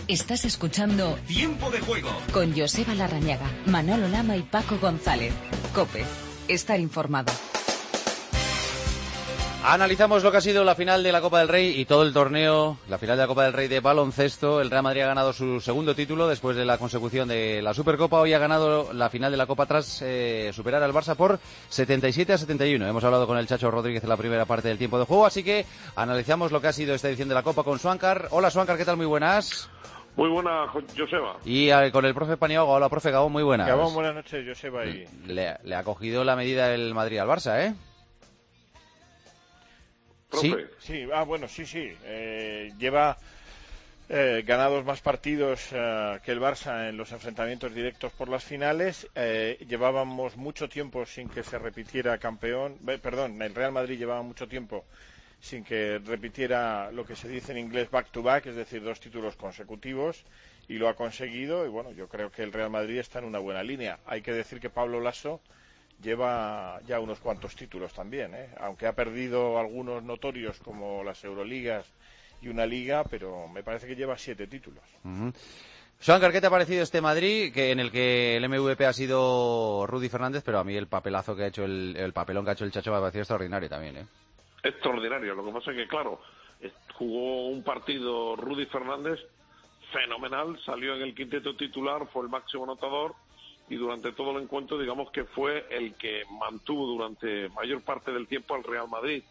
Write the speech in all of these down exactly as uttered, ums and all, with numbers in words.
Estás escuchando Tiempo de Juego con Joseba Larrañaga, Manolo Lama y Paco González. COPE. Estar informado. Analizamos lo que ha sido la final de la Copa del Rey y todo el torneo, la final de la Copa del Rey de baloncesto. El Real Madrid ha ganado su segundo título después de la consecución de la Supercopa. Hoy ha ganado la final de la Copa tras eh, superar al Barça por setenta y siete a setenta y uno. Hemos hablado con el Chacho Rodríguez en la primera parte del tiempo de juego, así que analizamos lo que ha sido esta edición de la Copa con Suancar. Hola Suancar, ¿qué tal? Muy buenas. Muy buenas, Joseba. Y eh, con el profe Paniagua. Hola profe Gabón, muy buenas. Gabón, buenas noches, Joseba. Y... Le, le ha cogido la medida el Madrid al Barça, ¿eh? ¿Sí? Sí, ah, bueno, sí, sí. Eh, lleva eh, ganados más partidos eh, que el Barça en los enfrentamientos directos por las finales. Eh, llevábamos mucho tiempo sin que se repitiera campeón. Eh, perdón, el Real Madrid llevaba mucho tiempo sin que repitiera lo que se dice en inglés back to back, es decir, dos títulos consecutivos, y lo ha conseguido. Y bueno, yo creo que el Real Madrid está en una buena línea. Hay que decir que Pablo Lasso lleva ya unos cuantos títulos también, ¿eh? Aunque ha perdido algunos notorios como las Euroligas y una Liga, pero me parece que lleva siete títulos. Uh-huh. Suancar, ¿qué te ha parecido este Madrid, que en el que el M V P ha sido Rudy Fernández, pero a mí el papelazo que ha hecho, el, el papelón que ha hecho el Chacho me ha parecido extraordinario también, ¿eh? Extraordinario, lo que pasa es que, claro, jugó un partido Rudy Fernández fenomenal, salió en el quinteto titular, fue el máximo anotador, y durante todo el encuentro, digamos que fue el que mantuvo durante mayor parte del tiempo al Real Madrid.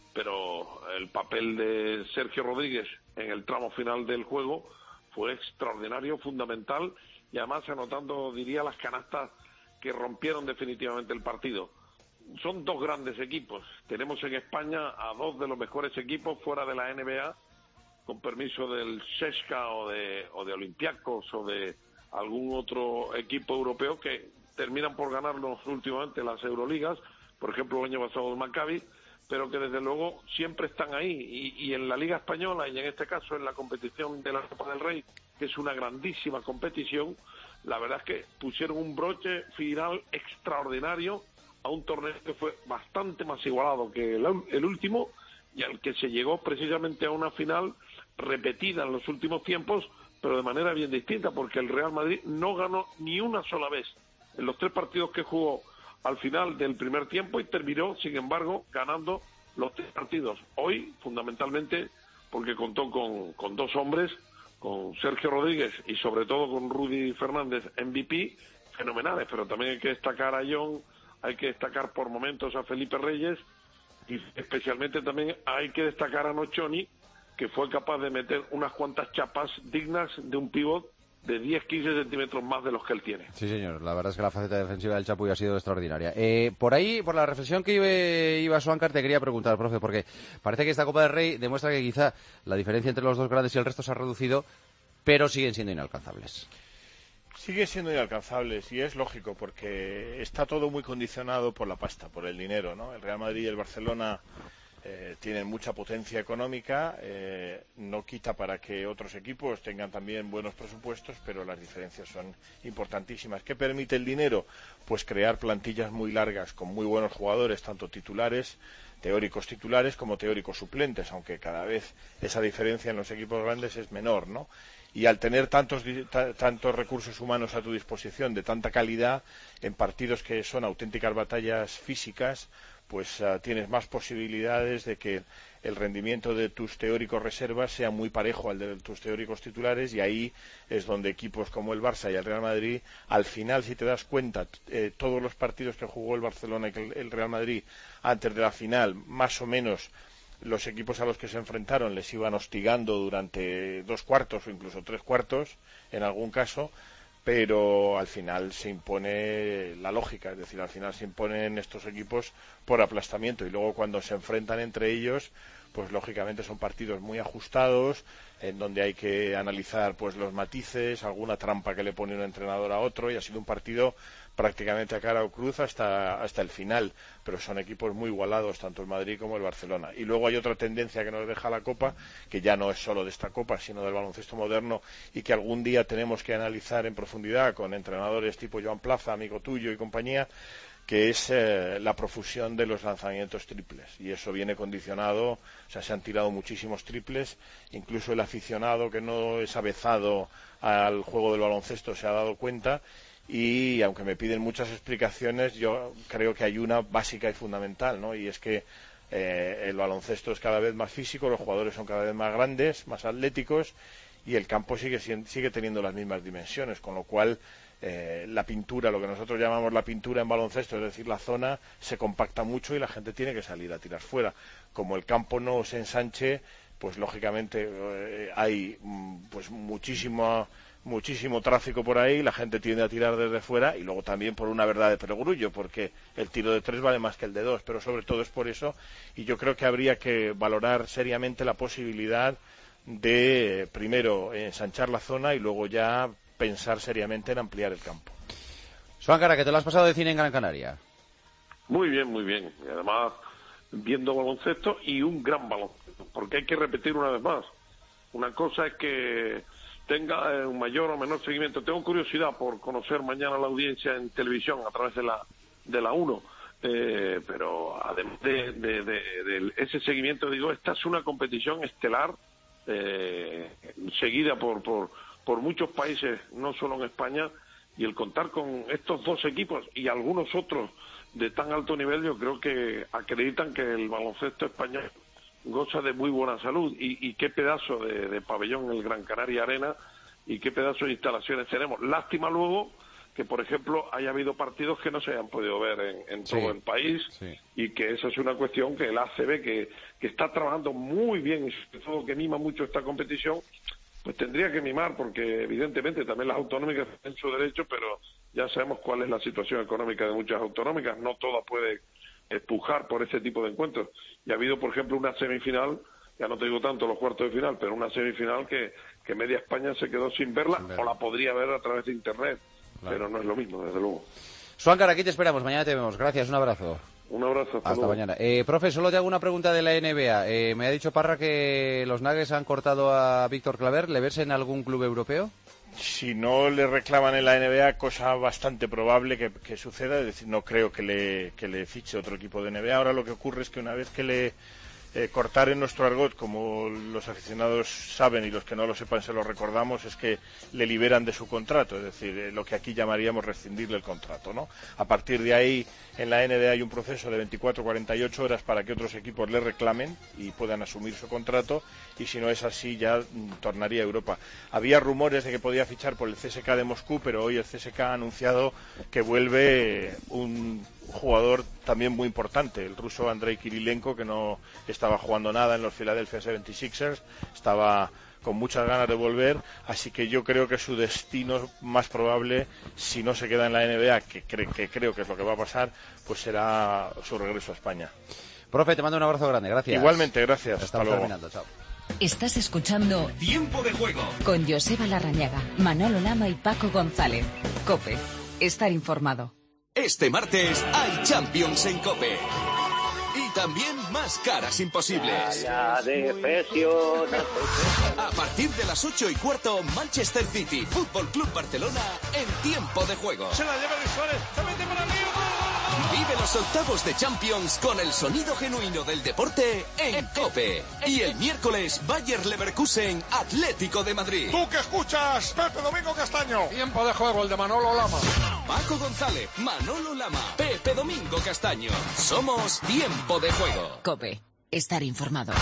Pero el papel de Sergio Rodríguez en el tramo final del juego fue extraordinario, fundamental, y además anotando, diría, las canastas que rompieron definitivamente el partido. Son dos grandes equipos. Tenemos en España a dos de los mejores equipos fuera de la N B A, con permiso del Sesca o de, o de Olympiacos o de algún otro equipo europeo, que terminan por ganarnos últimamente las Euroligas, por ejemplo el año pasado el Maccabi, pero que desde luego siempre están ahí, y, y en la Liga Española, y en este caso en la competición de la Copa del Rey, que es una grandísima competición, la verdad es que pusieron un broche final extraordinario a un torneo que fue bastante más igualado que el, el último, y al que se llegó precisamente a una final repetida en los últimos tiempos, pero de manera bien distinta, porque el Real Madrid no ganó ni una sola vez en los tres partidos que jugó al final del primer tiempo, y terminó, sin embargo, ganando los tres partidos. Hoy, fundamentalmente, porque contó con, con dos hombres, con Sergio Rodríguez y sobre todo con Rudy Fernández, M V P, fenomenales, pero también hay que destacar a John, hay que destacar por momentos a Felipe Reyes, y especialmente también hay que destacar a Nocioni, que fue capaz de meter unas cuantas chapas dignas de un pívot de diez a quince centímetros más de los que él tiene. Sí, señor. La verdad es que la faceta defensiva del Chapuy ha sido extraordinaria. Eh, por ahí, por la reflexión que iba, iba Suancar, te quería preguntar, profe, porque parece que esta Copa del Rey demuestra que quizá la diferencia entre los dos grandes y el resto se ha reducido, pero siguen siendo inalcanzables. Sigue siendo inalcanzables, y es lógico, porque está todo muy condicionado por la pasta, por el dinero, ¿no? El Real Madrid y el Barcelona eh, tienen mucha potencia económica, eh, no quita para que otros equipos tengan también buenos presupuestos, pero las diferencias son importantísimas. ¿Qué permite el dinero? Pues crear plantillas muy largas con muy buenos jugadores, tanto titulares, teóricos titulares como teóricos suplentes, aunque cada vez esa diferencia en los equipos grandes es menor, ¿no? Y al tener tantos, tantos recursos humanos a tu disposición de tanta calidad en partidos que son auténticas batallas físicas, pues uh, tienes más posibilidades de que el rendimiento de tus teóricos reservas sea muy parejo al de tus teóricos titulares, y ahí es donde equipos como el Barça y el Real Madrid, al final, si te das cuenta, eh, todos los partidos que jugó el Barcelona y el Real Madrid antes de la final, más o menos los equipos a los que se enfrentaron les iban hostigando durante dos cuartos o incluso tres cuartos en algún caso, pero al final se impone la lógica, es decir, al final se imponen estos equipos por aplastamiento, y luego cuando se enfrentan entre ellos, pues lógicamente son partidos muy ajustados, en donde hay que analizar pues los matices, alguna trampa que le pone un entrenador a otro, y ha sido un partido prácticamente a cara o cruz hasta, hasta el final, pero son equipos muy igualados, tanto el Madrid como el Barcelona. Y luego hay otra tendencia que nos deja la Copa, que ya no es solo de esta Copa, sino del baloncesto moderno, y que algún día tenemos que analizar en profundidad con entrenadores tipo Joan Plaza, amigo tuyo y compañía, que es eh, la profusión de los lanzamientos triples, y eso viene condicionado, o sea, se han tirado muchísimos triples, incluso el aficionado que no es avezado al juego del baloncesto se ha dado cuenta, y aunque me piden muchas explicaciones, yo creo que hay una básica y fundamental, ¿no? Y es que eh, el baloncesto es cada vez más físico, los jugadores son cada vez más grandes, más atléticos, y el campo sigue, sigue teniendo las mismas dimensiones, con lo cual Eh, la pintura, lo que nosotros llamamos la pintura en baloncesto, es decir, la zona se compacta mucho y la gente tiene que salir a tirar fuera. Como el campo no se ensanche, pues lógicamente eh, hay pues muchísimo muchísimo tráfico por ahí, la gente tiende a tirar desde fuera, y luego también por una verdad de perogrullo, porque el tiro de tres vale más que el de dos, pero sobre todo es por eso, y yo creo que habría que valorar seriamente la posibilidad de primero ensanchar la zona y luego ya pensar seriamente en ampliar el campo. Suáncara, que te lo has pasado de cine en Gran Canaria. Muy bien, muy bien. Y además, viendo baloncesto y un gran baloncesto, porque hay que repetir una vez más. Una cosa es que tenga un mayor o menor seguimiento. Tengo curiosidad por conocer mañana la audiencia en televisión a través de la de la uno, eh, pero además de, de, de, de ese seguimiento, digo, esta es una competición estelar eh, seguida por por por muchos países, no solo en España, y el contar con estos dos equipos y algunos otros de tan alto nivel, yo creo que acreditan que el baloncesto español goza de muy buena salud, y, y qué pedazo de, de pabellón el Gran Canaria Arena, y qué pedazo de instalaciones tenemos. Lástima luego que, por ejemplo, haya habido partidos que no se hayan podido ver en, en todo sí, el país, sí. Y que esa es una cuestión que el A C B, que, que está trabajando muy bien y sobre todo que mima mucho esta competición, pues tendría que mimar, porque evidentemente también las autonómicas tienen su derecho, pero ya sabemos cuál es la situación económica de muchas autonómicas, no todas pueden empujar por ese tipo de encuentros. Y ha habido, por ejemplo, una semifinal, ya no te digo tanto los cuartos de final, pero una semifinal que, que media España se quedó sin verla, sin verla. O la podría ver a través de internet, claro. Pero no es lo mismo, desde luego. Suáncara, aquí te esperamos, mañana te vemos. Gracias, un abrazo. Un abrazo. Hasta, hasta mañana. Eh, profe, solo te hago una pregunta de la N B A. Eh, me ha dicho Parra que los Nuggets han cortado a Víctor Claver. ¿Le ves en algún club europeo? Si no le reclaman en la N B A, cosa bastante probable que, que suceda, es decir, no creo que le, que le fiche otro equipo de N B A. Ahora lo que ocurre es que una vez que le eh, cortar en nuestro argot, como los aficionados saben y los que no lo sepan se lo recordamos, es que le liberan de su contrato, es decir, eh, lo que aquí llamaríamos rescindirle el contrato, ¿no? A partir de ahí, en la N B A hay un proceso de veinticuatro a cuarenta y ocho horas para que otros equipos le reclamen y puedan asumir su contrato, y si no es así ya mm, tornaría a Europa. Había rumores de que podía fichar por el C S K de Moscú, pero hoy el C S K ha anunciado que vuelve un jugador también muy importante, el ruso Andrei Kirilenko, que no estaba jugando nada en los Philadelphia setenta y seis ers, estaba con muchas ganas de volver, así que yo creo que su destino más probable, si no se queda en la N B A, que, cre que creo que es lo que va a pasar, pues será su regreso a España. Profe, te mando un abrazo grande, gracias. Igualmente, gracias. Hasta luego. Terminando, chao. Estás escuchando Tiempo de Juego con Joseba Larrañaga, Manolo Lama y Paco González. COPE, estar informado. Este martes hay Champions en COPE. Y también más caras imposibles. La de presión. A partir de las ocho y cuarto, Manchester City, Fútbol Club Barcelona, en Tiempo de Juego. Se la lleva Luis Suárez, se mete para arriba. Vive los octavos de Champions con el sonido genuino del deporte en COPE. Y el miércoles, Bayer Leverkusen, Atlético de Madrid. Tú que escuchas, Pepe Domingo Castaño. Tiempo de Juego, el de Manolo Lama. Paco González, Manolo Lama, Pepe Domingo Castaño. Somos Tiempo de Juego. COPE, estar informado.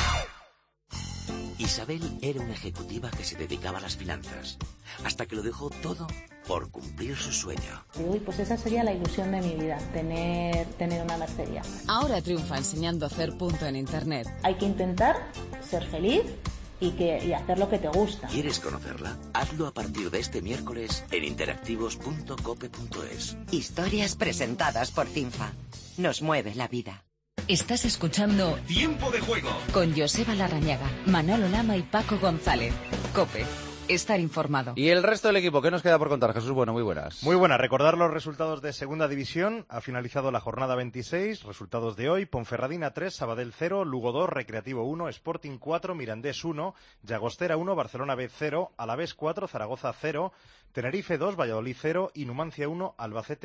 Isabel era una ejecutiva que se dedicaba a las finanzas, hasta que lo dejó todo por cumplir su sueño. Uy, pues esa sería la ilusión de mi vida, tener, tener una mercería. Ahora triunfa enseñando a hacer punto en internet. Hay que intentar ser feliz y, que, y hacer lo que te gusta. ¿Quieres conocerla? Hazlo a partir de este miércoles en interactivos punto cope punto es. Historias presentadas por Cinfa. Nos mueve la vida. Estás escuchando Tiempo de Juego con Joseba Larrañaga, Manolo Lama y Paco González. COPE, estar informado. Y el resto del equipo, ¿qué nos queda por contar? Jesús Bueno, muy buenas. Muy buenas. Recordar los resultados de Segunda División. Ha finalizado la jornada veintiséis. Resultados de hoy: Ponferradina tres, Sabadell cero, Lugo dos, Recreativo uno, Sporting cuatro, Mirandés uno, Llagostera uno, Barcelona B cero, Alavés cuatro, Zaragoza cero, Tenerife dos, Valladolid cero y Numancia uno, Albacete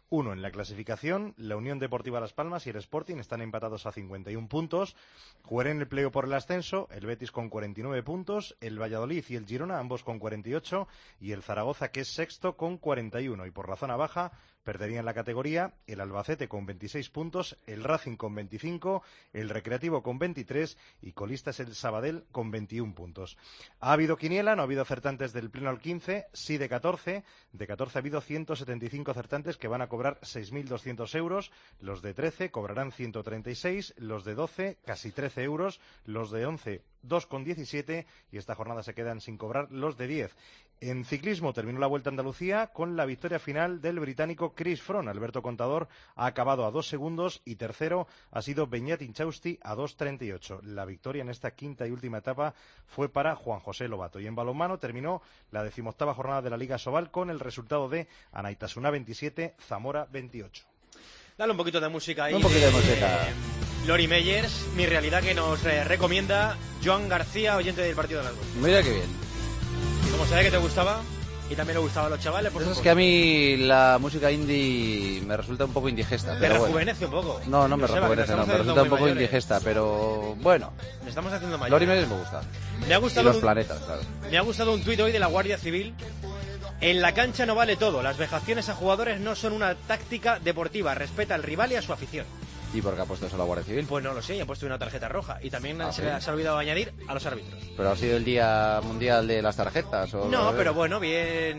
uno en la clasificación. La Unión Deportiva Las Palmas y el Sporting están empatados a cincuenta y un puntos. Jugarán en el playoff por el ascenso, el Betis con cuarenta y nueve puntos, el Valladolid y el Girona ambos con cuarenta y ocho y el Zaragoza, que es sexto, con cuarenta y uno. Y por la zona baja perderían la categoría el Albacete con veintiséis puntos, el Racing con veinticinco, el Recreativo con veintitrés y colista es el Sabadell con veintiún puntos. Ha habido quiniela, no ha habido acertantes del pleno al quince, sí de catorce. De catorce ha habido ciento setenta y cinco acertantes que van a cobrar seis mil doscientos euros. Los de trece cobrarán ciento treinta y seis, los de doce casi trece euros, los de once dos con diecisiete y esta jornada se quedan sin cobrar los de diez. En ciclismo terminó la Vuelta a Andalucía con la victoria final del británico Chris Froome. Alberto Contador ha acabado a dos segundos y tercero ha sido Beñat Inchausti a dos treinta y ocho. La victoria en esta quinta y última etapa fue para Juan José Lobato. Y en balonmano terminó la decimoctava jornada de la Liga Sobal con el resultado de Anaitasuna veintisiete, Zamora veintiocho. Dale un poquito de música ahí. Un poquito de, de música. Lori Meyers, Mi Realidad, que nos eh, recomienda Joan García, oyente del Partido de las Dos. Mira qué bien. Y como sabía que te gustaba, y también le gustaba a los chavales, por supuesto. Es que a mí la música indie me resulta un poco indigesta. Te pero rejuvenece bueno. un poco. No, no me Joseba, rejuvenece, no, me resulta un poco mayores. indigesta, pero bueno. Me estamos haciendo mayores. Lori Meyers me gusta. Me ha gustado y los un, planetas, claro. Me ha gustado un tuit hoy de la Guardia Civil. En la cancha no vale todo. Las vejaciones a jugadores no son una táctica deportiva. Respeta al rival y a su afición. ¿Y por qué ha puesto eso la Guardia Civil? Pues no lo sé, ha puesto una tarjeta roja. Y también ¿Ah, se, sí? se ha olvidado añadir a los árbitros. ¿Pero ha sido el Día Mundial de las Tarjetas? ¿O no, pero bueno, bien...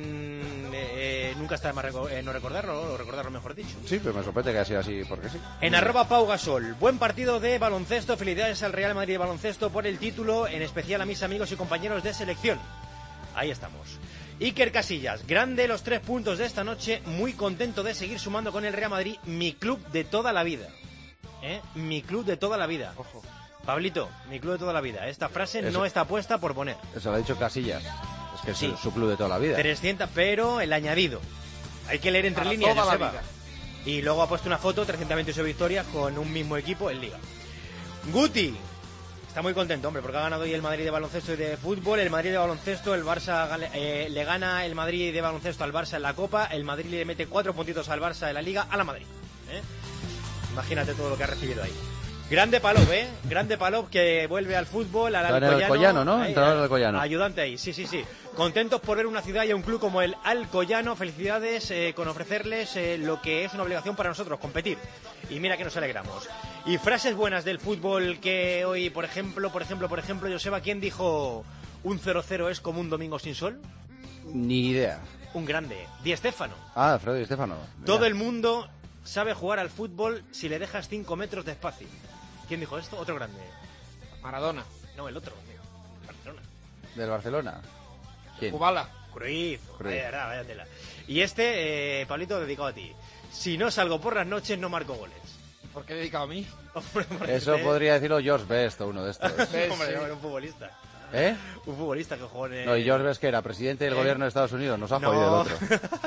Eh, nunca está de más reco eh, no recordarlo, o recordarlo mejor dicho. Sí, pero me sorprende que haya sido así, porque sí. En arroba Pau Gasol, buen partido de baloncesto. Felicidades al Real Madrid de baloncesto por el título, en especial a mis amigos y compañeros de selección. Ahí estamos. Iker Casillas, grande los tres puntos de esta noche, muy contento de seguir sumando con el Real Madrid, mi club de toda la vida. ¿Eh? Mi club de toda la vida. Ojo. Pablito, mi club de toda la vida. Esta frase eso, no está puesta por poner. Eso lo ha dicho Casillas. Es que sí. es su club de toda la vida. trescientos, pero el añadido. Hay que leer entre Para líneas, toda la Joseba. vida. Y luego ha puesto una foto, trescientos veintiocho victorias con un mismo equipo en Liga. Guti. Está muy contento, hombre, porque ha ganado hoy el Madrid de baloncesto y de fútbol, el Madrid de baloncesto, el Barça eh, le gana el Madrid de baloncesto al Barça en la Copa, el Madrid le mete cuatro puntitos al Barça en la Liga, a la Madrid. ¿eh? Imagínate todo lo que ha recibido ahí. Grande Palop, ¿eh? Grande Palop que vuelve al fútbol, al Alcoyano. Alcoyano, ¿no? Ahí, Entrenador del Alcoyano. Ayudante ahí, sí, sí, sí. Contentos por ver una ciudad y un club como el Alcoyano. Felicidades eh, con ofrecerles eh, lo que es una obligación para nosotros, competir. Y mira que nos alegramos. Y frases buenas del fútbol que hoy, por ejemplo, por ejemplo, por ejemplo, Joseba, ¿quién dijo un cero cero es como un domingo sin sol? Ni idea. Un grande. Di Stéfano. Ah, Alfredo Di Stéfano. Todo el mundo sabe jugar al fútbol si le dejas cinco metros de espacio. ¿Quién dijo esto? Otro grande. Maradona. No, el otro. Barcelona. ¿Del Barcelona? ¿Quién? Kubala. Cruyff. Cruyff. Vaya, vaya tela. Y este, eh, Pablito, dedicado a ti. Si no salgo por las noches, no marco goles. ¿Por qué dedicado a mí? Hombre, Eso usted... podría decirlo George Best o uno de estos. Hombre, sí. Un futbolista. ¿Eh? Un futbolista que jugó en el... No, y George Best, que era presidente del ¿Eh? gobierno de Estados Unidos. Nos ha no. jodido el otro.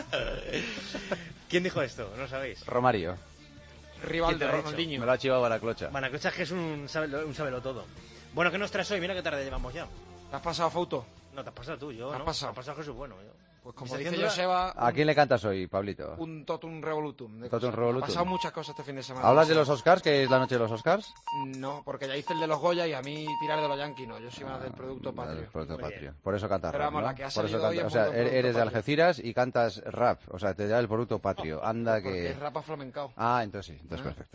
¿Quién dijo esto? No lo sabéis. Romario. Rivaldo, Ronaldinho. Me lo ha chivado Baraclocha. Baraclocha que es un sabelo, un sabelo todo. Bueno, ¿qué nos traes hoy? Mira qué tarde llevamos ya. ¿Te has pasado foto? No, te has pasado tú, yo, ¿Te has ¿no? pasado? Te has pasado Jesús Bueno. Yo. Pues como dice Joseba... ¿A quién le cantas hoy, Pablito? Un totum revolutum. De totum Ha revolutum. pasado muchas cosas este fin de semana. ¿Hablas de los Oscars, que es la noche de los Oscars? No, porque ya hice el de los Goya y a mí tirar de los Yankees no. Yo soy más del producto patrio. Del producto patrio. Por eso cantas Pero rap, vamos, ¿no? la que ha Por eso salido hoy cantas, es o sea, producto eres de patrio. Algeciras y cantas rap. O sea, te da el producto patrio. Anda que... Porque es rap aflamencao. Ah, entonces sí. Entonces ¿Eh? perfecto.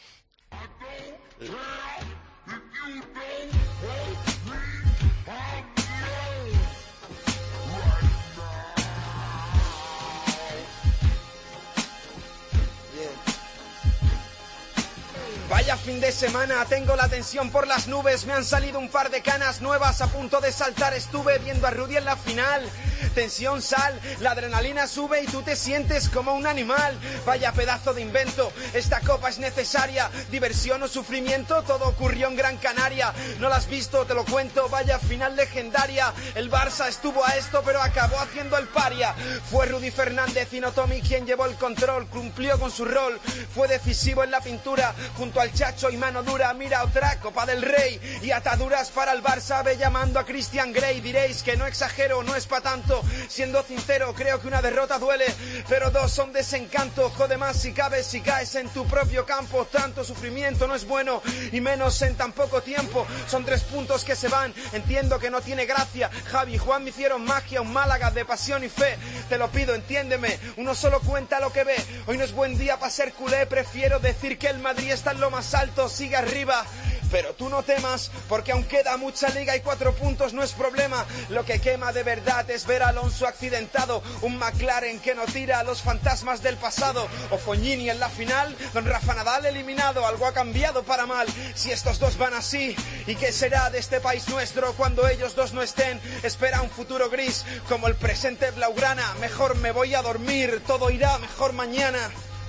Vaya fin de semana, tengo la tensión por las nubes. Me han salido un par de canas nuevas, a punto de saltar estuve viendo a Rudy en la final. Tensión, sal, la adrenalina sube y tú te sientes como un animal. Vaya pedazo de invento, esta copa es necesaria. Diversión o sufrimiento, todo ocurrió en Gran Canaria. No la has visto, te lo cuento, vaya final legendaria. El Barça estuvo a esto pero acabó haciendo el paria. Fue Rudy Fernández y no Tommy quien llevó el control. Cumplió con su rol, fue decisivo en la pintura. Junto al Chacho y mano dura, mira otra Copa del Rey. Y ataduras para el Barça, ve llamando a Christian Grey. Diréis que no exagero, no es pa' tanto. tanto. Siendo sincero, creo que una derrota duele, pero dos son desencanto. Jode más si cabes, si caes en tu propio campo. Tanto sufrimiento no es bueno, y menos en tan poco tiempo. Son tres puntos que se van, entiendo que no tiene gracia. Javi y Juan me hicieron magia, un Málaga de pasión y fe. Te lo pido, entiéndeme, uno solo cuenta lo que ve. Hoy no es buen día para ser culé, prefiero decir que el Madrid está en lo más alto, sigue arriba. Pero tú no temas, porque aún queda mucha liga y cuatro puntos no es problema. Lo que quema de verdad es ver a Alonso accidentado, un McLaren que no tira a los fantasmas del pasado. O Fognini en la final, don Rafa Nadal eliminado. Algo ha cambiado para mal, si estos dos van así. ¿Y qué será de este país nuestro cuando ellos dos no estén? Espera un futuro gris, como el presente blaugrana. Mejor me voy a dormir, todo irá mejor mañana.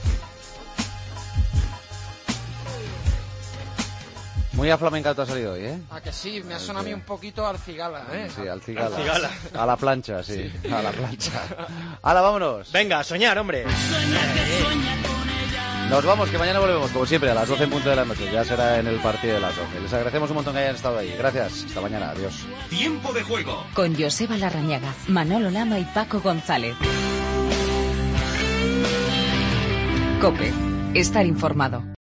Muy aflamencado ha salido hoy, ¿eh? Ah, que sí, me ha sonado a mí un poquito al cigala, ¿eh? Sí, al cigala. Al cigala. A la plancha, sí, sí. A la plancha. ¡Hala, vámonos! Venga, a soñar, hombre. Nos vamos, que mañana volvemos, como siempre, a las doce en punto de la noche. Ya será en el partido de las doce. Les agradecemos un montón que hayan estado ahí. Gracias. Hasta mañana. Adiós. Tiempo de juego. Con Joseba Larrañaga, Manolo Lama y Paco González. COPE. Estar informado.